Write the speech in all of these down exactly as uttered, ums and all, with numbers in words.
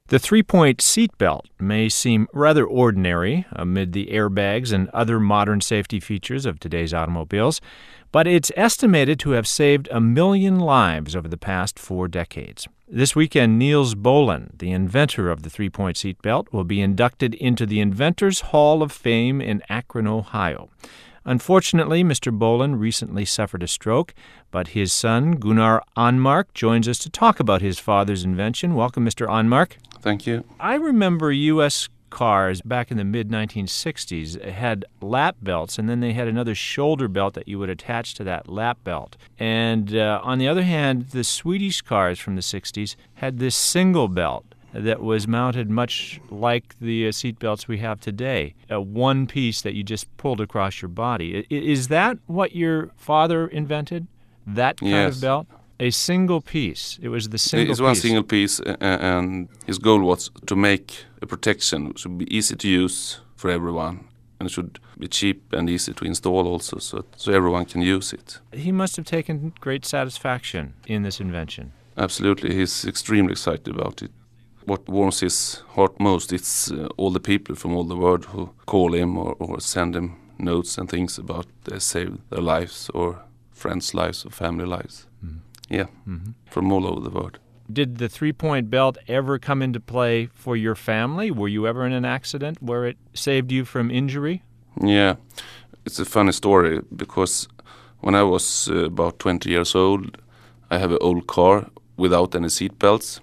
The three-point seatbelt may seem rather ordinary amid the airbags and other modern safety features of today's automobiles, but it's estimated to have saved a million lives over the past four decades. This weekend, Niels Bohlin, the inventor of the three-point seatbelt, will be inducted into the Inventors Hall of Fame in Akron, Ohio. Unfortunately, Mister Bohlin recently suffered a stroke, but his son, Gunnar Anmark, joins us to talk about his father's invention. Welcome, Mister Anmark. Thank you. I remember U S cars back in the mid nineteen sixties had lap belts, and then they had another shoulder belt that you would attach to that lap belt. And uh, on the other hand, the Swedish cars from the sixties had this single belt that was mounted much like the uh, seat belts we have today, a one piece that you just pulled across your body. I, is that what your father invented, that kind yes. of belt? A single piece. It was the single it's piece. It's one single piece, uh, and his goal was to make a protection which should be easy to use for everyone, and it should be cheap and easy to install also, so, so everyone can use it. He must have taken great satisfaction in this invention. Absolutely. He's extremely excited about it. What warms his heart most is uh, all the people from all the world who call him or, or send him notes and things about they saved their lives or friends' lives or family lives. Mm. Yeah, mm-hmm. From all over the world. Did the three-point belt ever come into play for your family? Were you ever in an accident where it saved you from injury? Yeah, it's a funny story because when I was uh, about twenty years old, I have an old car without any seat belts.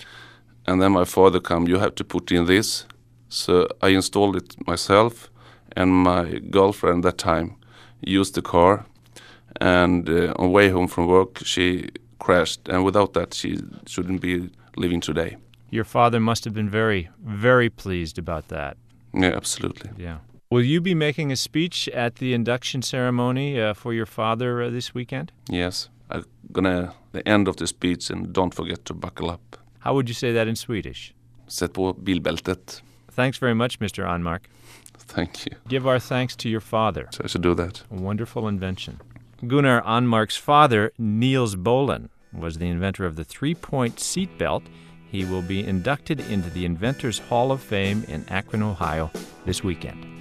And then my father come, you have to put in this. So I installed it myself, and my girlfriend at that time used the car. And uh, on way home from work, she crashed. And without that, she shouldn't be living today. Your father must have been very, very pleased about that. Yeah, absolutely. Yeah. Will you be making a speech at the induction ceremony uh, for your father uh, this weekend? Yes. I'm going to the end of the speech, and don't forget to buckle up. How would you say that in Swedish? Sätt på bilbältet. Thanks very much, Mister Anmark. Thank you. Give our thanks to your father. So I should do that. A wonderful invention. Gunnar Anmark's father, Niels Bohlin, was the inventor of the three-point seatbelt. He will be inducted into the Inventors Hall of Fame in Akron, Ohio this weekend.